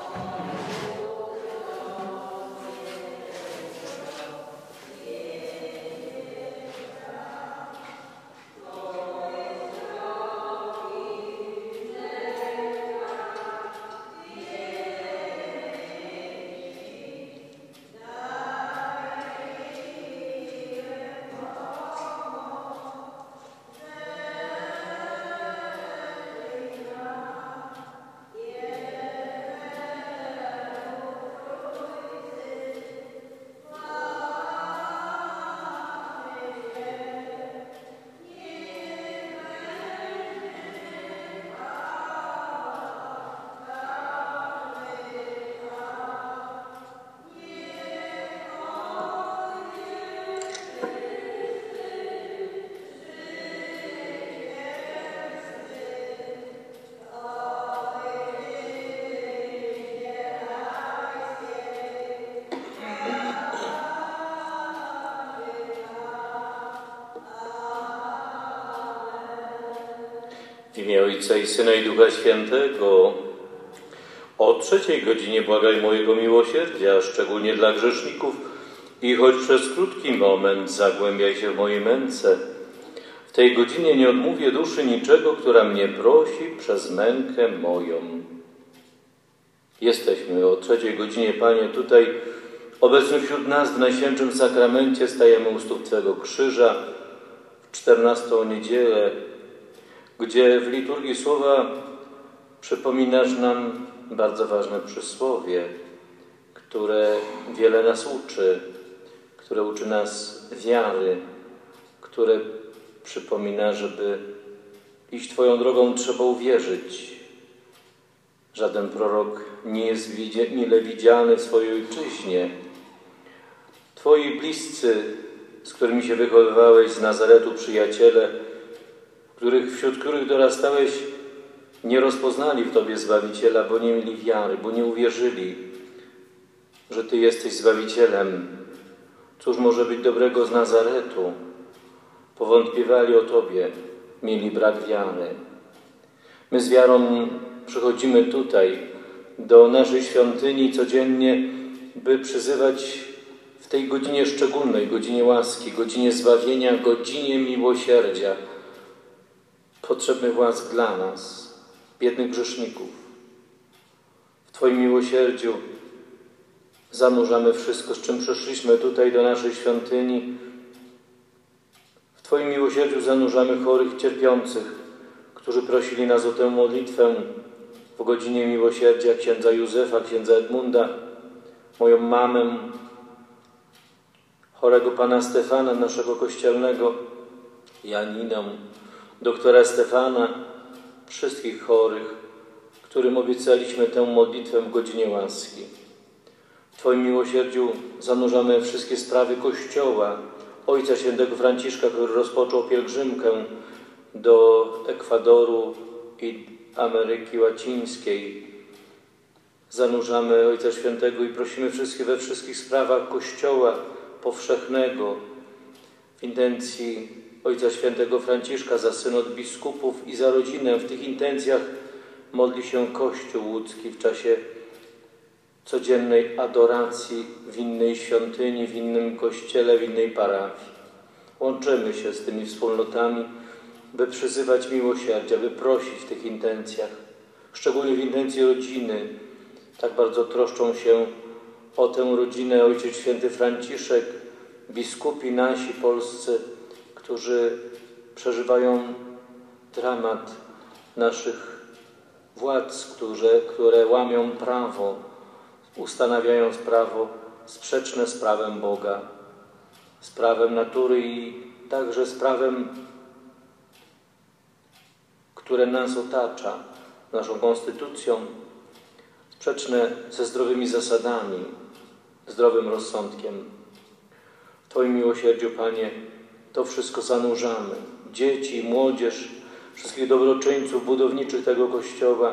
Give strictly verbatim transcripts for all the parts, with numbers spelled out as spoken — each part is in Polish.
W imię Ojca i Syna i Ducha Świętego. O trzeciej godzinie błagaj mojego miłosierdzia, szczególnie dla grzeszników, i choć przez krótki moment zagłębiaj się w mojej męce. W tej godzinie nie odmówię duszy niczego, która mnie prosi przez mękę moją. Jesteśmy o trzeciej godzinie, Panie, tutaj obecny wśród nas w Najświętszym Sakramencie, stajemy u stóp Twego krzyża w czternastą niedzielę, gdzie w liturgii słowa przypominasz nam bardzo ważne przysłowie, które wiele nas uczy, które uczy nas wiary, które przypomina, żeby iść Twoją drogą, trzeba uwierzyć. Żaden prorok nie jest mile widziany w swojej ojczyźnie. Twoi bliscy, z którymi się wychowywałeś z Nazaretu, przyjaciele, których, wśród których dorastałeś, nie rozpoznali w Tobie Zbawiciela, bo nie mieli wiary, bo nie uwierzyli, że Ty jesteś Zbawicielem. Cóż może być dobrego z Nazaretu? Powątpiewali o Tobie, mieli brak wiary. My z wiarą przychodzimy tutaj, do naszej świątyni codziennie, by przyzywać w tej godzinie szczególnej, godzinie łaski, godzinie zbawienia, godzinie miłosierdzia, potrzebnych łask dla nas, biednych grzeszników. W Twoim miłosierdziu zanurzamy wszystko, z czym przyszliśmy tutaj do naszej świątyni. W Twoim miłosierdziu zanurzamy chorych, cierpiących, którzy prosili nas o tę modlitwę w godzinie miłosierdzia, księdza Józefa, księdza Edmunda, moją mamę, chorego pana Stefana, naszego kościelnego, Janinę, doktora Stefana, wszystkich chorych, którym obiecaliśmy tę modlitwę w godzinie łaski. W Twoim miłosierdziu zanurzamy wszystkie sprawy Kościoła, Ojca Świętego Franciszka, który rozpoczął pielgrzymkę do Ekwadoru i Ameryki Łacińskiej. Zanurzamy Ojca Świętego i prosimy wszystkich we wszystkich sprawach Kościoła powszechnego, w intencji Ojca Świętego Franciszka za synod biskupów i za rodzinę. W tych intencjach modli się Kościół łódzki w czasie codziennej adoracji w innej świątyni, w innym kościele, w innej parafii. Łączymy się z tymi wspólnotami, by przyzywać miłosierdzia, by prosić w tych intencjach, szczególnie w intencji rodziny. Tak bardzo troszczą się o tę rodzinę Ojciec Święty Franciszek, biskupi nasi polscy, którzy przeżywają dramat naszych władz, które, które łamią prawo, ustanawiając prawo sprzeczne z prawem Boga, z prawem natury i także z prawem, które nas otacza, naszą konstytucją, sprzeczne ze zdrowymi zasadami, zdrowym rozsądkiem. W Twoim miłosierdziu, Panie, to wszystko zanurzamy. Dzieci, młodzież, wszystkich dobroczyńców budowniczych tego Kościoła,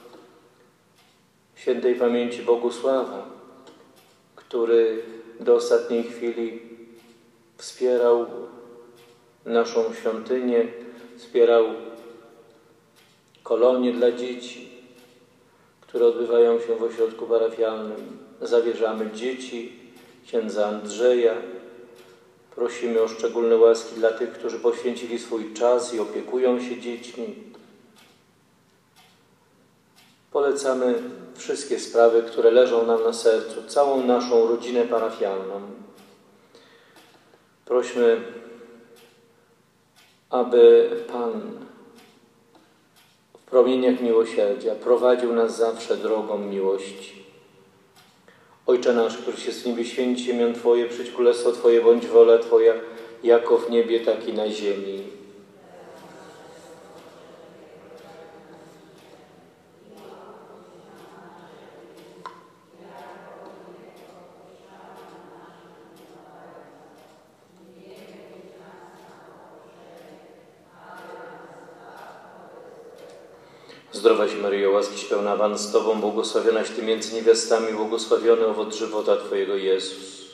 świętej pamięci Bogusława, który do ostatniej chwili wspierał naszą świątynię, wspierał kolonię dla dzieci, który które odbywają się w ośrodku parafialnym. Zawierzamy dzieci księdza Andrzeja. Prosimy o szczególne łaski dla tych, którzy poświęcili swój czas i opiekują się dziećmi. Polecamy wszystkie sprawy, które leżą nam na sercu, całą naszą rodzinę parafialną. Prośmy, aby Pan w promieniach miłosierdzia prowadził nas zawsze drogą miłości. Ojcze nasz, któryś jest w niebie, święć się imię Twoje, przyjdź królestwo Twoje, bądź wola Twoja, jako w niebie, tak i na ziemi. Zdrowaś Maryjo, łaskiś pełna, Pan z Tobą, błogosławionaś Ty między niewiastami, błogosławiony owoc żywota Twojego, Jezus.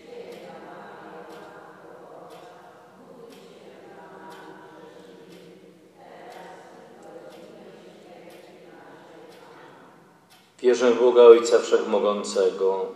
Wierzę w Boga Ojca Wszechmogącego,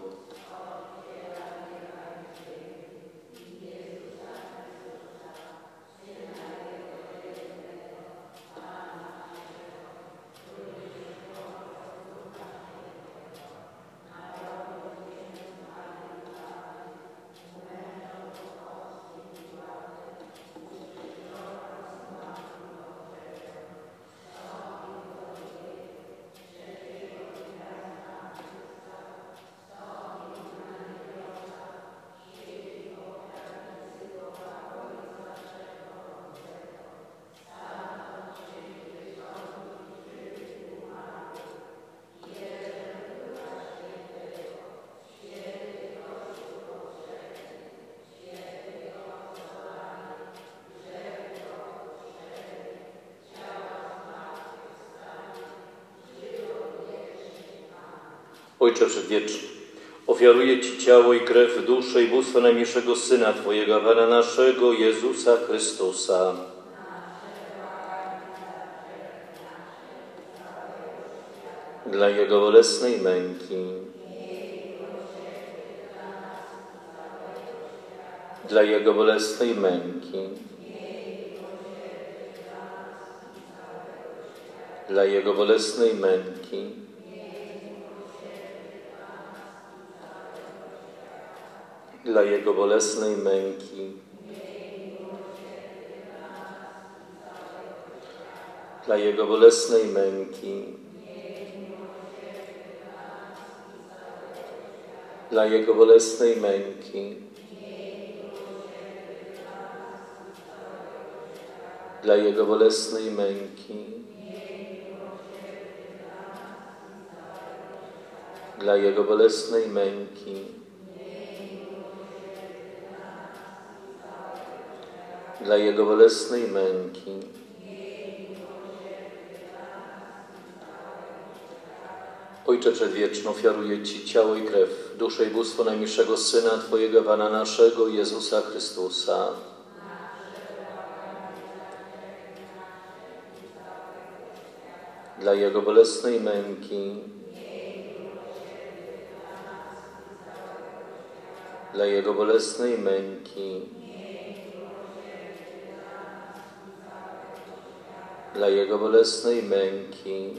Ojcze Przedwieczny, ofiaruję Ci ciało i krew, duszę i bóstwo najmilszego Syna Twojego, Pana naszego, Jezusa Chrystusa. Dla Jego bolesnej męki, dla Jego bolesnej męki, dla Jego bolesnej męki, dla Jego bolesnej męki, dla Jego bolesnej męki, dla Jego bolesnej męki, dla Jego bolesnej męki, dla Jego bolesnej męki, dla Jego bolesnej męki, Ojcze Przedwieczny, ofiaruję Ci ciało i krew, duszę i bóstwo najmilszego Syna Twojego, Pana naszego, Jezusa Chrystusa. Dla Jego bolesnej męki, dla Jego bolesnej męki, dla Jego bolesnej męki,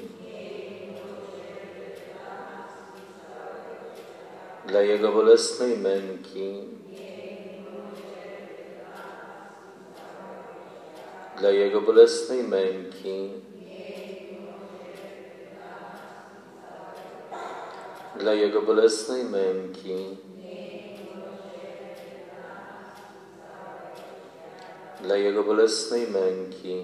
dla Jego bolesnej męki, dla Jego bolesnej męki, dla Jego bolesnej męki, dla Jego bolesnej męki,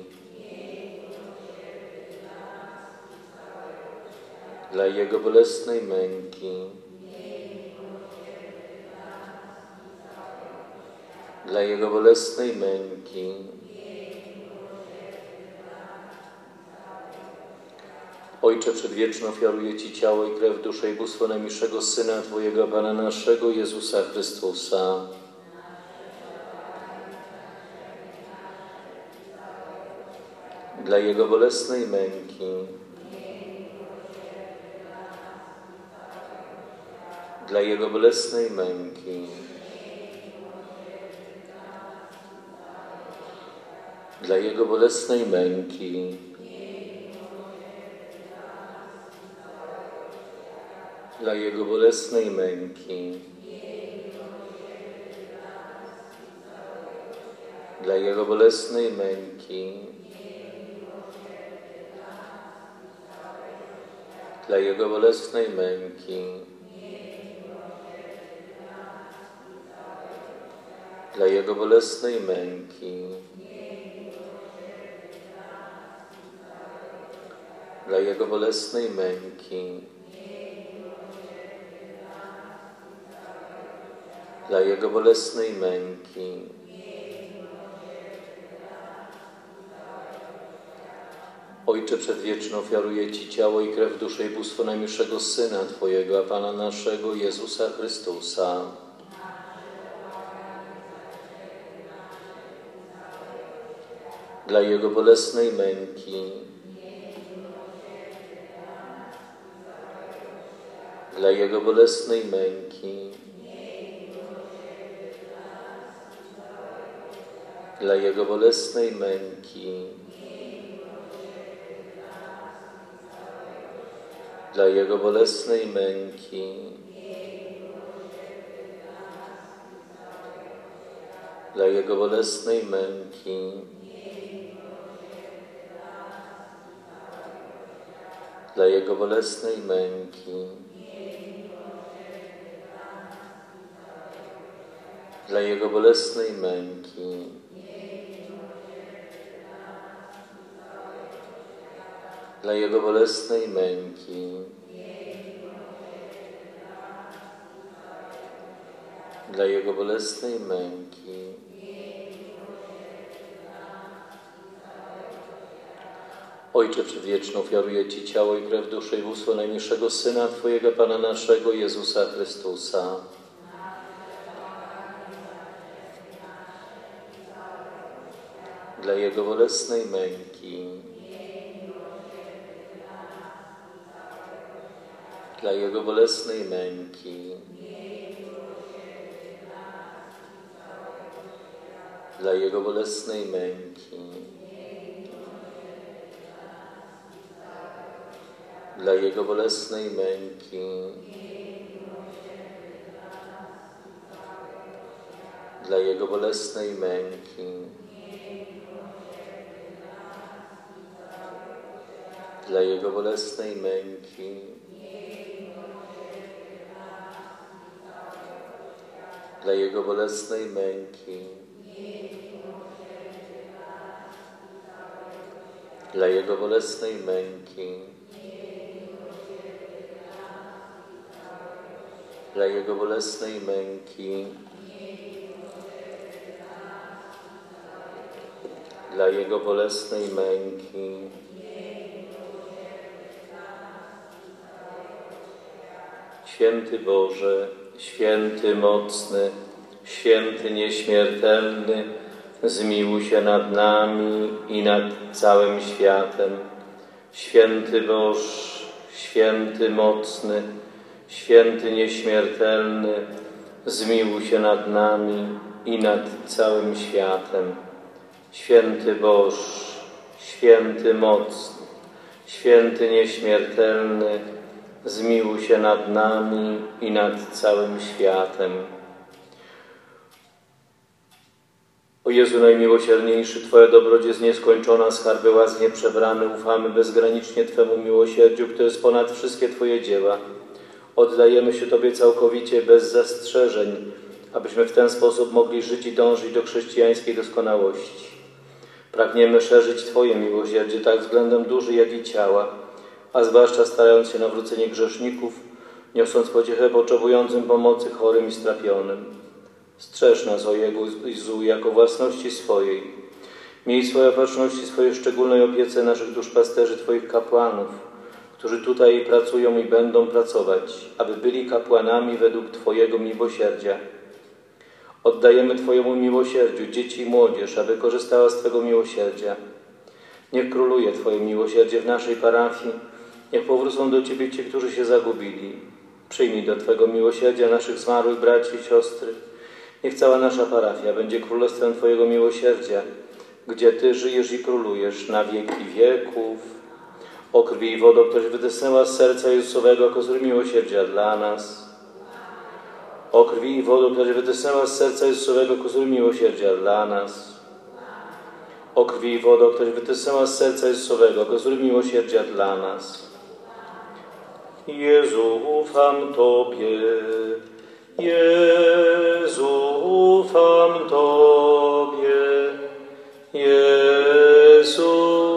dla Jego bolesnej męki, dla Jego bolesnej męki, Ojcze Przedwieczny, ofiaruję Ci ciało i krew, duszę i bóstwo najmilszego Syna Twojego, Pana naszego, Jezusa Chrystusa. Dla Jego bolesnej męki, dla Jego bolesnej męki, dla Jego bolesnej męki, dla Jego bolesnej męki, dla Jego bolesnej męki, dla Jego bolesnej męki, dla Jego bolesnej męki, dla Jego bolesnej męki, dla Jego bolesnej męki, Ojcze Przedwieczny, ofiaruję Ci ciało i krew, duszę i bóstwo najmilszego Syna Twojego, a Pana naszego, Jezusa Chrystusa, dla Jego bolesnej męki, dla Jego bolesnej męki, dla Jego bolesnej męki, dla Jego bolesnej męki, dla Jego bolesnej męki, dla Jego bolesnej męki, dla Jego bolesnej męki, dla Jego bolesnej męki, dla Jego bolesnej męki, Ojcze Przedwieczny, ofiaruję Ci ciało i krew, duszę i bóstwo najmilszego Syna Twojego, Pana naszego, Jezusa Chrystusa, dla Jego bolesnej męki, dla Jego bolesnej męki, dla Jego bolesnej męki, dla Jego bolesnej męki, dla Jego bolesnej męki, dla Jego bolesnej męki, dla Jego bolesnej męki, dla Jego bolesnej męki, dla Jego bolesnej męki, dla Jego bolesnej męki, Święty Boże, Święty Mocny, Święty Nieśmiertelny, zmiłuj się nad nami i nad całym światem. Święty Boż, Święty Mocny, Święty Nieśmiertelny, zmiłuj się nad nami i nad całym światem. Święty Boż, Święty Mocny, Święty Nieśmiertelny, zmiłuj się nad nami i nad całym światem. O Jezu najmiłosierniejszy, Twoja dobroć jest nieskończona, skarby łask nieprzebrane, ufamy bezgranicznie Twemu miłosierdziu, które jest ponad wszystkie Twoje dzieła. Oddajemy się Tobie całkowicie, bez zastrzeżeń, abyśmy w ten sposób mogli żyć i dążyć do chrześcijańskiej doskonałości. Pragniemy szerzyć Twoje miłosierdzie tak względem duszy, jak i ciała, a zwłaszcza starając się na nawrócenie grzeszników, niosąc pociechę potrzebującym pomocy, chorym i strapionym. Strzeż nas, o Jezu, jako własności swojej. Miej swoje opatrzności, swojej szczególnej opiece naszych duszpasterzy, Twoich kapłanów, którzy tutaj pracują i będą pracować, aby byli kapłanami według Twojego miłosierdzia. Oddajemy Twojemu miłosierdziu dzieci i młodzież, aby korzystała z Twego miłosierdzia. Niech króluje Twoje miłosierdzie w naszej parafii, niech powrócą do Ciebie ci, którzy się zagubili. Przyjmij do Twego miłosierdzia naszych zmarłych braci i siostry. Niech cała nasza parafia będzie królestwem Twojego miłosierdzia, gdzie Ty żyjesz i królujesz na wieki wieków. O krwi i wodo, któraś wytysnęła z serca Jezusowego kozły miłosierdzia dla nas. O krwi i wodo, któraś wytysnęła z serca Jezusowego kozły miłosierdzia dla nas. O krwi i wodo, któraś wytysnęła z serca Jezusowego kozły miłosierdzia dla nas. Jezu, ufam Tobie. Jezu, ufam Tobie. Jezu,